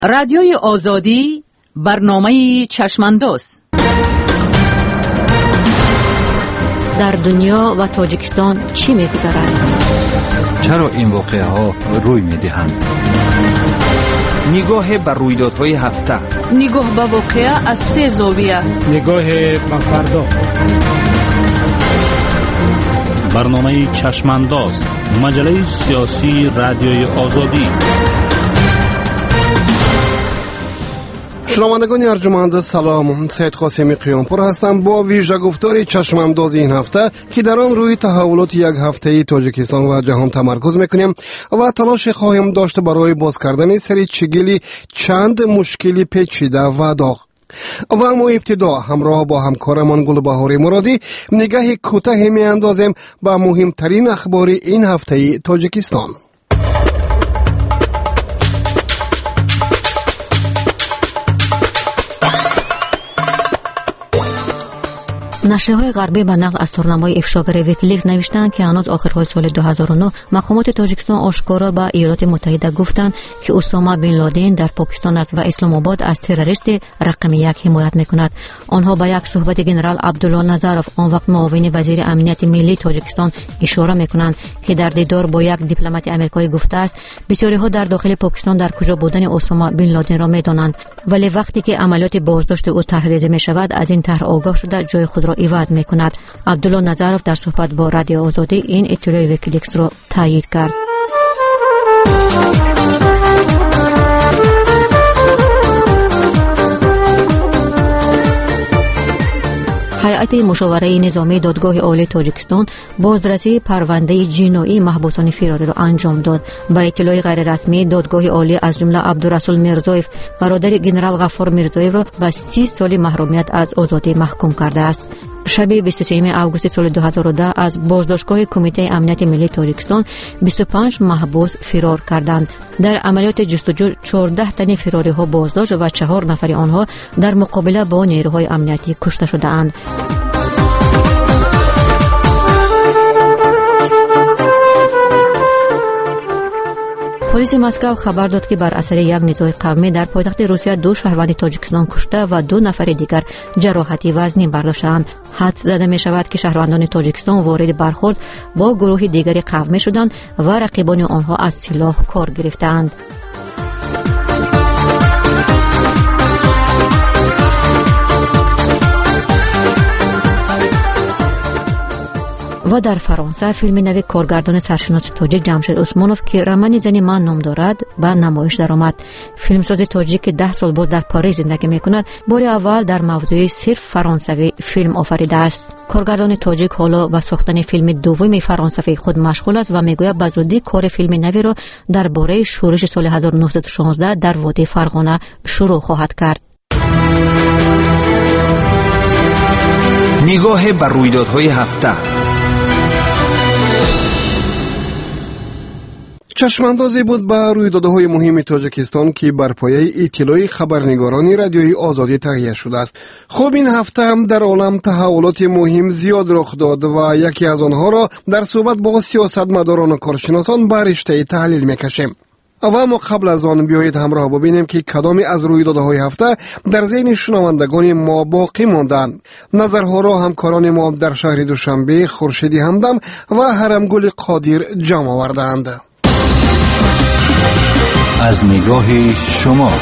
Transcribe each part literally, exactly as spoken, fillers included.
رادیوی آزادی برنامه چشمانداز. در دنیا و تاجیکستان چی می‌گذرد؟ چرا این واقعه ها روی می‌دهند؟ نگاه بر رویدادهای هفته، نگاه به واقعه از سه زاویه، نگاه به فردا. برنامه چشمانداز، مجله سیاسی رادیوی آزادی. شنوندگان ارجمند سلام، سید قاسمی قیامپور هستم با ویژه گفتار چشمانداز این هفته که در آن روی تحولات یک هفته‌ای تاجیکستان و جهان تمرکز میکنیم و تلاش خواهیم داشت برای باز کردن سری چگلی چند مشکلی پیچیده و داغ. و اما ابتدا همراه با همکارمان گلبهار مرادی نگاه کوتاه میاندازیم به مهمترین اخبار این هفته‌ای تاجیکستان. نشریه‌های غربی به نقل از تورنمای افشاگر ویکیلیکس نوشتند که هنوز آخرهای سال دو هزار و نه مقامات تاجیکستان آشکارا به ایالات متحده گفتند که اسامه بن لادن در پاکستان است و اسلام آباد از تروریست رقم یک حمایت میکند. آنها به یک صحبت جنرال عبدالله نظروف آن وقت معاون وزیر امنیت ملی تاجیکستان اشاره میکنند که در دیدار با یک دیپلمات آمریکایی گفته است بسیاری ها در داخل پاکستان در کجا بودن اسامه بن لادن را میدانند، ولی وقتی که عملیات بازداشت او طرحریزی میشود از این طرح آگاه شده جای خود را عوض میکند. عبدالله نظروف در صحبت با رادیو آزادی این اطلاع ویکیلیکس را تایید کرد. هیئت مشاوره نظامی دادگاه عالی تاجیکستان بازرسی پرونده جنایی محبوسان فراری را انجام داد. با اطلاع غیر رسمی دادگاه عالی از جمله عبدالرسول میرزایف برادر جنرال غفار میرزایف را به سی سال محرومیت از آزادی محکوم کرده است. شب بیست و سوم آگوست سال دو هزار و ده از بازداشتگاه کمیته امنیت ملی تاجیکستان بیست و پنج محبوس فرار کردند. در عملیات جستجو چهارده تن فراری ها بازداشت و چهار نفر آنها در مقابله با نیروهای امنیتی کشته شده‌اند. پلیس مسکو خبر داد که بر اثر یک نزاع قومی در پایتخت روسیه دو شهروند تاجیکستان کشته و دو نفر دیگر جراحتی وزنی برداشتند. حدس زده می شود که شهروندان تاجیکستان وارد برخورد با گروه دیگری قومی شدند و رقیبان آنها از سلاح کار گرفتند. و در فرانسه فیلم نو کارگردان سرشناس تاجیک جمشید عثمانوف که رمن زنی من نام دارد به نمایش درآمد. فیلمساز تاجیک که ده سال بعد در پاریس زندگی میکند بار اول در موضوع صرف فرانسوی فیلم آفریده است. کارگردان تاجیک حالا به ساختن فیلم دوم فرانسوی خود مشغول است و میگوید به زودی کار فیلم نوی را درباره شورش سال هزار و نهصد و شانزده در وادی فرغانه شروع خواهد کرد. نگاه بر رویدادهای هفته. چشماندازی بود به رویدادهای مهم تاجیکستان که بر پایه اطلاع خبرنگاران رادیوی آزادی تهیه شده است. خب این هفته هم در عالم تحولات مهم زیاد رخ داد و یکی از آنها را در صحبت با سیاستمداران و کارشناسان به رشته تحلیل میکشیم. و اما قبل از آن بیایید همراه ببینیم که کدامی از رویدادهای هفته در ذهن شنوندگان ما باقی ماندند. نظرها را همکاران ما در شهر دوشنبه خورشیدی همدم و هرمگل قادر جمع آوردند. از نگاه شما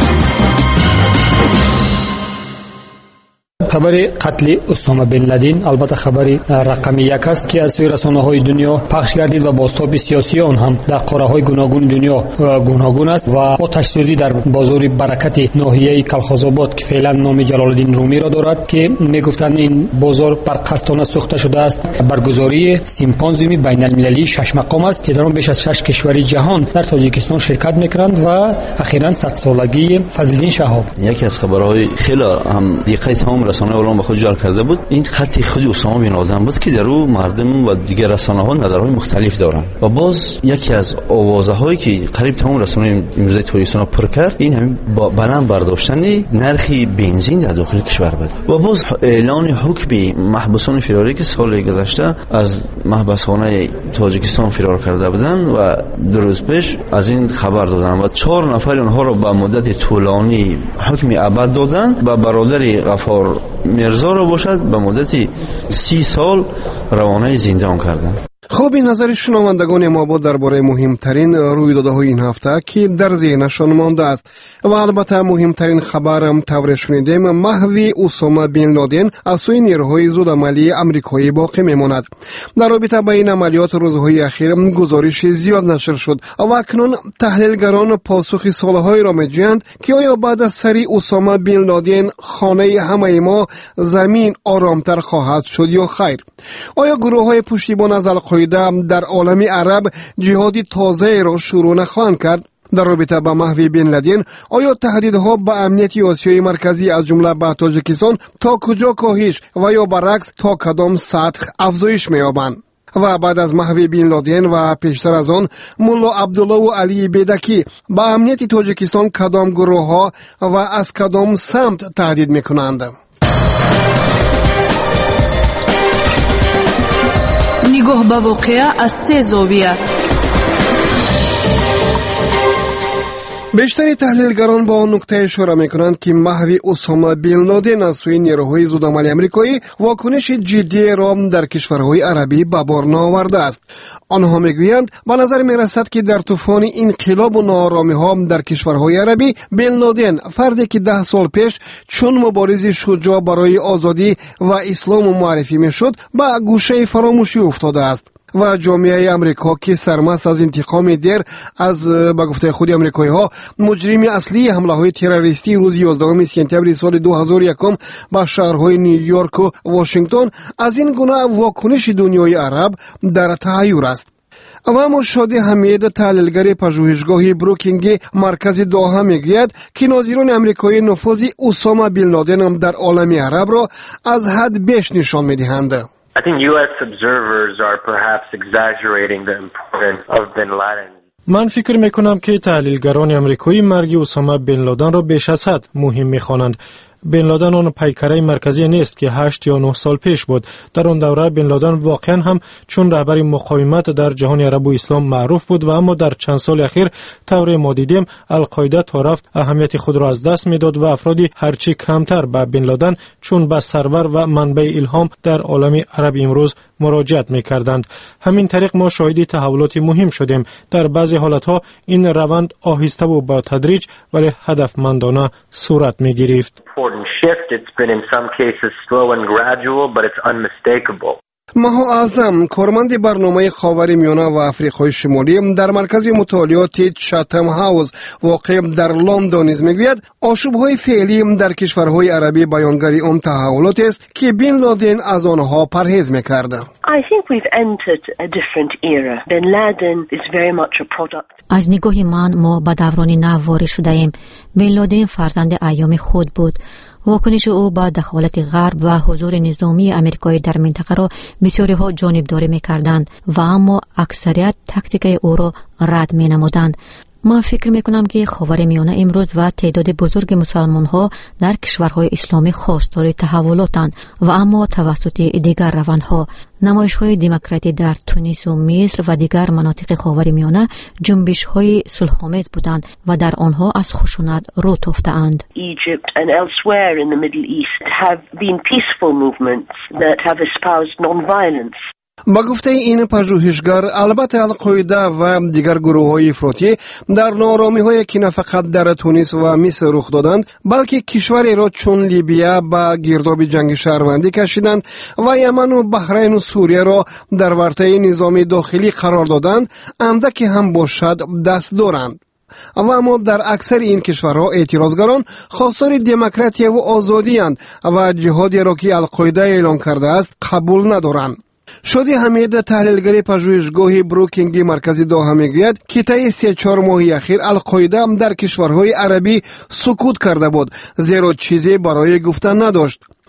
خبر قتل اسامه بن لادن البته خبر رقم یک است که از سوی رسانه‌های دنیا پخش گردید و بازتاب سیاسی آن هم در قاره‌های گوناگون دنیا گوناگون است و آتش سوزی در بازار برکت ناحیه کلخازآباد که فعلا نام جلال الدین رومی را دارد که میگفتند این بازار برقصدانه سوخته شده است. برگزاری سیمپوزیوم بین المللی شش مقام است که در آن بیش از شش کشور جهان در تاجیکستان شرکت می‌کنند و اخیراً صد سالگی فضلالدین شهاب. یکی از خبرهای خیلی هم دقیق تمام رسانه عالم به خود جلب کرده بود. این خط خود اسامه بن لادن بود که در او مردم و دیگر رسانه ها نظرهای مختلف دارند و باز یکی از آوازه هایی که قریب تمام رسانه امروزی تاجیکستان پر کرد این همین بلند برداشتن نرخ بنزین در داخل کشور بود و باز اعلان حکم محبوسان فراری که سال گذشته از محبسخانه تاجیکستان فرار کرده بودند و دو روز پیش از این خبر دادن و چهار نفر اونها را به مدت طولانی حکم ابد دادن و برادر غفار میرزا را باشد به مدت سی سال روانه زندان کردند. خب این نظر شنوندگان ما بود درباره مهمترین رویدادهای این هفته که در ذهنشان مانده است و البته مهمترین خبرم طور شنیدیم محو اسامه بن لادن از سوی نیروهای زودعملی آمریکایی باقی میماند. در رابطه با این عملیات روزهای اخیر گزارش زیاد نشر شد و اکنون تحلیلگران پاسخ سوالهایی را میجویند که آیا بعد از سری اسامه بن لادن خانه همه ما زمین آرامتر خواهد شد یا خیر؟ آیا گروه‌های پشتیبان از القاعده در عالم عرب جهادی تازه را شروع نخواهند کرد؟ در رابطه با محو بن لادن آیا تهدیدها به امنیت آسیای مرکزی از جمله به تاجیکستان تا کجا کاهش و یا برعکس تا کدام سطح افزایش می‌یابند؟ و بعد از محو بن لادن و پیشتر از آن ملا عبدالله و علی بیدکی به امنیت تاجیکستان کدام گروه‌ها و از کدام سمت تهدید می‌کنند؟ نگاه به واقعه از سه زاویه. بیشتری تحلیلگران با آن نکته اشاره میکنند که محو اسامه بن لادن از سوی نیروهای زودعملی آمریکایی واکنش جدی را در کشورهای عربی به بار نآورده است. آنها میگویند به نظر میرسد که در طوفان انقلاب و ناآرامی ها در کشورهای عربی بن لادن فردی که ده سال پیش چون مبارز شجاع برای آزادی و اسلام معرفی میشد به گوشه فراموشی افتاده است و جامعه امریکا که سرمست از انتقام دیر از به گفته خود امریکایی ها مجرم اصلی حمله های تروریستی روز یازدهم سپتامبر سال دو هزار و یک به شهرهای نیویورک و واشنگتن از این گونه واکنش دنیای عرب در تحیر است. و مشاهده حمید تحلیلگر پژوهشگاه بروکینگ مرکز دوحه میگوید که ناظران امریکایی نفوذ اسامه بن لادن در عالم عرب را از حد بیش نشان میدهند. I think U S observers are perhaps exaggerating the importance of bin Laden. من فکر میکنم که تحلیلگران امریکایی مرگ اسامه بن لادن را بیش از حد مهم میخوانند. بن لادن آن پیکره مرکزی نیست که هشت یا نه سال پیش بود. در آن دوره بن لادن واقعا هم چون رهبر مقاومت در جهان عرب و اسلام معروف بود و اما در چند سال اخیر طور ما دیدیم القاعده تا رفت اهمیت خود را از دست میداد و افرادی هرچی کمتر به بن لادن چون به سرور و منبع الهام در عالم عرب امروز مراجعت میکردند. همین طریق ما شاهد تحولات مهم شدیم. در بعضی حالتها این روند آهسته و با تدریج ولی هدفمندانه صورت میگرفت. Shift. It's been in some cases slow and gradual, but it's unmistakable. مها اعظم کارمند برنامه خاورمیانه و آفریقای شمالی در مرکز مطالعات چاتم هاوس واقع در لندن نیز میگوید آشوب‌های فعلی در کشورهای عربی بیانگر آن تحولاتی است که بن لادن از آنها پرهیز میکرد. I think we've entered a different era. Bin Laden is very much a product. از نگاه من ما به دورانی نو وارد شده ایم. بن لادن فرزند ایام خود بود. واکنش او با دخالت غرب و حضور نظامی امریکایی در منطقه را بسیاری ها جانبداری می‌کردند و اما اکثریت تاکتیک او را رد می‌نمودند. من فکر میکنم که خاورمیانه امروز و تعداد بزرگ مسلمان ها در کشورهای اسلامی خواستار تحولاتند و اما توسط دیگر روندها نمایش های دموکراتی در تونس و مصر و دیگر مناطق خاورمیانه جنبش های صلح‌آمیز بودند و در آنها از خشونت رو تافته‌اند. Egypt and elsewhere in the Middle East have been peaceful movements that have espoused non-violence. با گفته این پژوهشگر البته القاعده و دیگر گروه‌های افراطی در ناآرامی‌هایی که نه فقط در تونس و مصر رخ دادند بلکه کشوری را چون لیبیا با گرداب جنگ شهروندی کشیدند و یمن و بحرین و سوریه را در ورطه نظام داخلی قرار دادند اندکی هم باشد دست دارند. و اما در اکثر این کشورها اعتراضگران خواستار دموکراسی و آزادی اند و جهادی را که القاعده اعلان کرده است قبول ندارند. شادی حمید تحلیلگر پژوهشگاه بروکینگ مرکز دوحه میگوید که طی سه چهار ماه اخیر القاعده در کشورهای عربی سکوت کرده بود زیرا چیزی برای گفتن نداشت.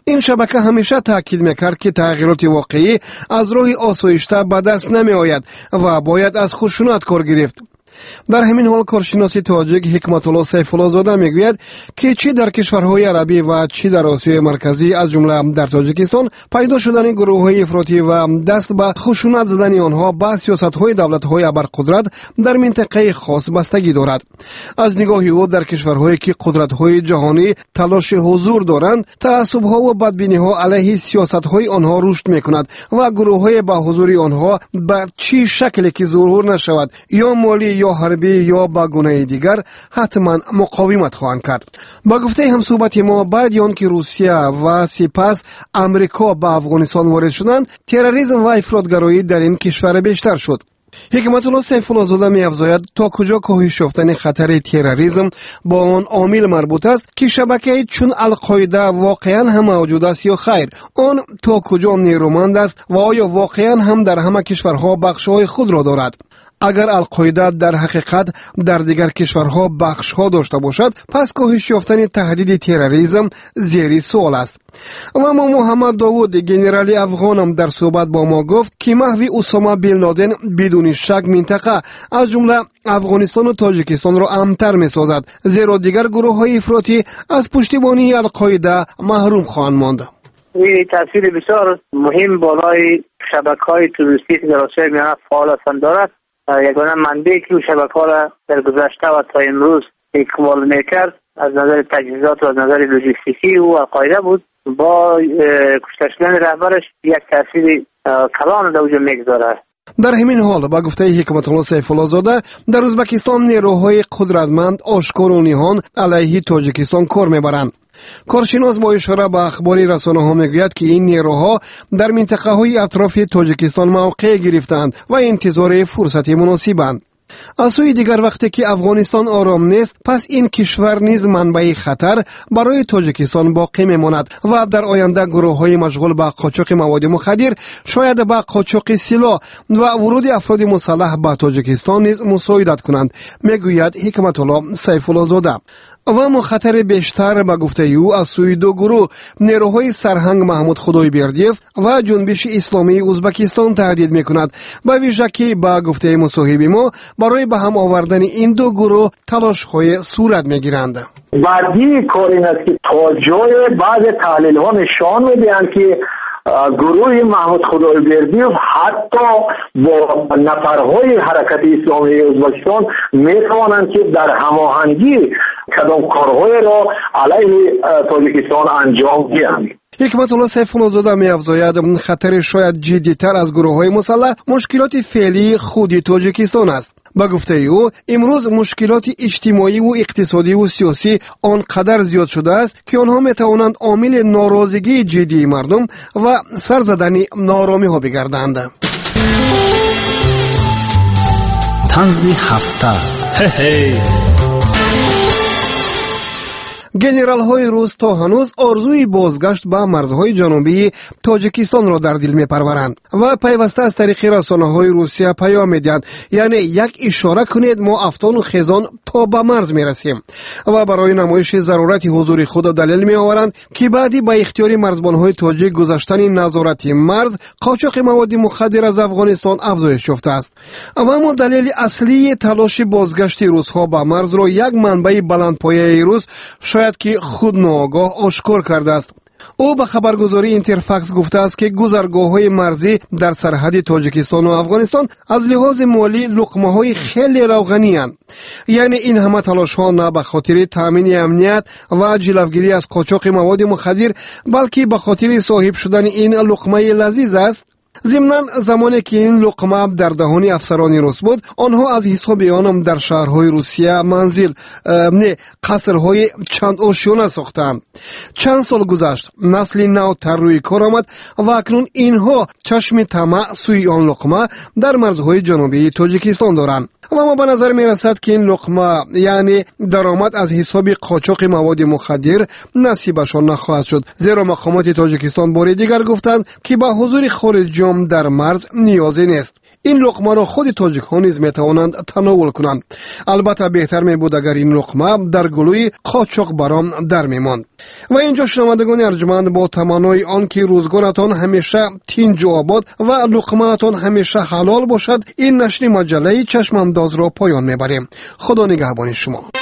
این شبکه همیشه تاکید میکرد که تغییرات واقعی از راه آسایشته به دست نمی آید و باید از خشونت کار گرفت. در همین حال کارشناس تاجیک حکمت الله سیف الله زاده میگوید که چی در کشورهای عربی و چی در آسیای مرکزی از جمله در تاجیکستان پیدا شدن گروه‌های افراطی و دست به خشونت زدن آنها به سیاست‌های دولت‌های ابرقدرت در منطقه خاص بستگی دارد. از نگاه او در کشورهایی که قدرت‌های جهانی تلاش حضور دارند، تعصب‌ها و بدبینی‌ها علیه سیاست‌های آنها رشد می‌کند و گروه‌های با حضور آنها به چی شکلی که ظهور نشود، یا مالی یا حربی یا با گونه دیگر، حتما مقاومت خواهند کرد. با گفته همصحبت ما، بعد آن که روسیه و سپس امریکا به افغانستان وارد شدند، تروریسم و افراطگرایی در این کشور بیشتر شد. حکمت الله سیف الله زاده می افزاید تا کجا کاهش یافتن خطر تروریسم با آن عامل مربوط است که شبکه چون القاعده واقعا هم موجود است یا خیر، آن تا کجا نیرومند است و آیا واقعا هم در همه کشورها بخش‌های خود را دارد. اگر القاعده در حقیقت در دیگر کشورها بخش‌ها داشته باشد، پس کاهش یافتن تهدید تروریسم زیر سوال است. و ما محمد داوود گنرالی افغانم در صحبت با ما گفت که محو اسامه بن لادن بدون شک منطقه از جمله افغانستان و تاجیکستان را امن‌تر می‌سازد، زیرا دیگر گروه‌های افراطی از پشتیبانی القاعده محروم خواهند ماند. این تاثیر بسیار مهم بالای شبکه‌های تروریستی که در آسیای میانه فعال هستند دارد. یگانه منبعی که اون شبکه‌ها را در گذشته و تا امروز اکمال میکرد از نظر تجهیزات و از نظر لوجستیکی او القاعده بود. با کشته شدن رهبرش یک تاثیر کلان در اوجا میگذارد. در همین حال با گفته حکمت الله سیف الله زاده، در ازبکستان نیروهای قدرتمند آشکار و نهان علیه تاجیکستان کار میبرند. کارشناس با اشاره به اخباری رسانه‌ها میگوید که این نیروها در منطقه‌های اطراف تاجیکستان موقع گرفتند و انتظار فرصت مناسبند. از سوی دیگر وقتی که افغانستان آرام نیست، پس این کشور نیز منبع خطر برای تاجیکستان باقی میماند و در آینده گروه‌های مشغول به قاچاق مواد مخدر، شاید به قاچاق سلاح و ورود افراد مسلح به تاجیکستان نیز مساعدت کنند، میگوید حکمت الله سیف الله زاده. و مخاطر بیشتر به گفته او از سوی دو گروه، نیروهای سرهنگ محمود خدایبردیف و جنبش اسلامی ازبکستان تهدید میکند. به ویژه که به گفته مصاحب ما برای به هم آوردن این دو گروه تلاش‌های صورت میگیرند. بعدی کار این است که تا جای بعض تحلیل ها نشان میدهند که گروه محمود خدایبردیف حتی با نفرهای حرکت اسلامی ازبکستان میتوانند که در هماهنگی کدام کارهای را علیه تاجیکستان انجام دهند. حکمت الله سیف الله زاده می افزاید خطر شاید جدی‌تر از گروه‌های مسلح مشکلات فعلی خود تاجیکستان است. با گفته او، امروز مشکلات اجتماعی و اقتصادی و سیاسی آنقدر زیاد شده است که آنها می توانند عامل ناراضگی جدی مردم و سرزدن نارامی ها بگردند. طنز هفته هی گنرال های روس تا هنوز آرزوی بازگشت به مرزهای جنوبی تاجیکستان را در دل می پرورند و پیوسته از طریق رسانه های روسیه پیام میدهند، یعنی یک اشاره کنید ما افغان و خیزان تا به مرز می رسیم، و برای نمایش ضرورت حضور خود دلیل می آورند که بعدی به اختیار مرزبان های تاجیک گذاشتن نظارت مرز قاچاق مواد مخدر از افغانستان افزایش یافته است. اما دلیل اصلی تلاش بازگشت روس ها به مرز را یک منبع بلندپایه روس شاید که خود ناآگاه آشکار کرده است. او به خبرگزاری اینترفکس گفته است که گذرگاه‌های مرزی در سرحد تاجیکستان و افغانستان از لحاظ مالی لقمه‌های خیلی روغنی اند. یعنی این همه تلاش‌ها نه به خاطر تامین امنیت و جلوگیری از قاچاق مواد مخدر، بلکه به خاطر صاحب شدن این لقمه لذیذ است. ضمناً زمانی که این لقمه در دهان افسران روس بود، آنها از حساب آنم در شهرهای روسیه منزل نه قصرهای چند آشیانه ساختند. چند سال گذشت، نسل نو تر روی کار آمد و اکنون اینها چشم طمع سوی آن لقمه در مرزهای جنوبی تاجیکستان دارند. و ما به نظر می رسد که این لقمه یعنی درآمد از حساب قاچاق مواد مخدر نصیبشان نخواهد شد، زیرا مقامات تاجیکستان بار دیگر گفتند که به حضور خارجیان در مرز نیازی نیست. این لقمه را خود تاجیک ها نیز می توانند تناول کنند. البته بهتر می بود اگر این لقمه در گلوی قاچاق برام در می ماند. و اینجا شنوندگان ارجمند با تمنای آن که روزگارتان همیشه تینج و آباد و لقمه‌تان همیشه حلال باشد، این نشر مجله چشم انداز را پایان می بریم. خدا نگهبان شما.